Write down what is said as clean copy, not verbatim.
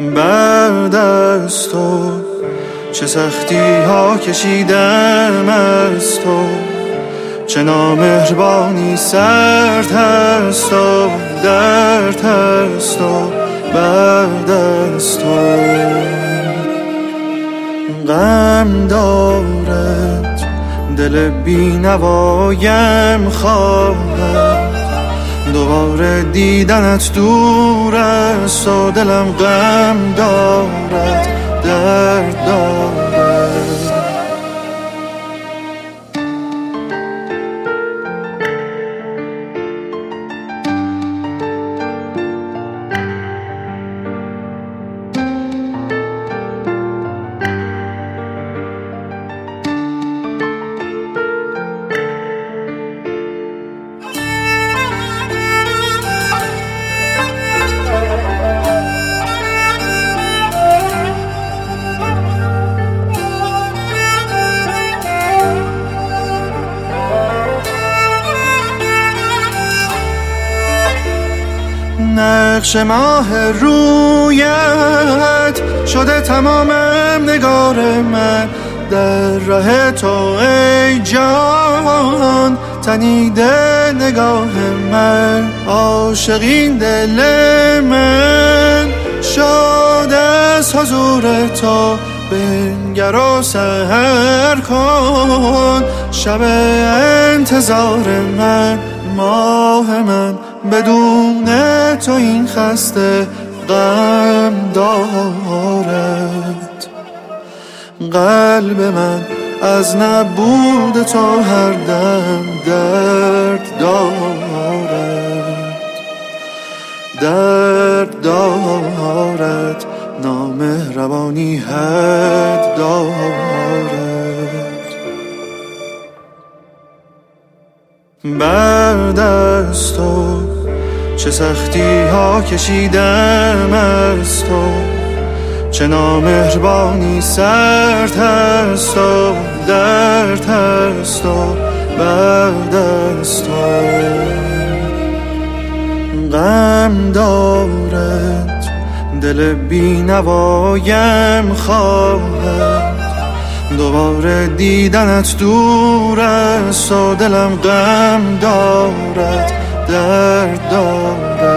بعد از تو چه سختی ها کشیدم از تو، چه نامهربانی سرد هست و درد هست و بعد از تو غم دارد دل بی‌نوایم خواهد، دوباره دیدنت دور است و دلم غم دارد درد دارد. نقش ماه رویت شده تمامم نگار من، در راه تو ای جان تنیده نگاه من. عاشقین دل من شاد از حضور تو، بنگر و سحر کن شب انتظار من. ماه من بدون تو این خسته غم دارد، قلب من از نبود تو هر دم درد دارد، درد دارد، نامهربانی حد دارد. بعد از تو چه سختی ها کشیدم از تو، چه نامهربانی سرد هست و درد هست و بعد از تو غم دارد دل بی‌نوایم خواهد، دوباره دیدنت دور است و دلم غم دارد درد دارد.